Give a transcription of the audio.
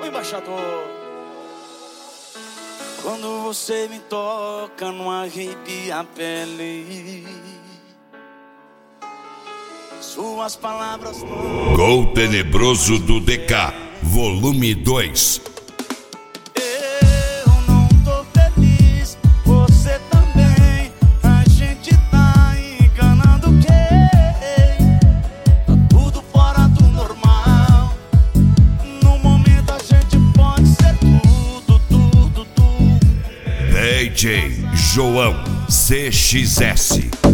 o embaixador. Quando você me toca, não arrepia a pele. Suas palavras não... Gol Tenebroso do DK, volume 2. Eu não tô feliz, você também. A gente tá enganando quem? Tá tudo fora do normal. No momento a gente pode ser tudo, tudo, tudo. DJ João CXS.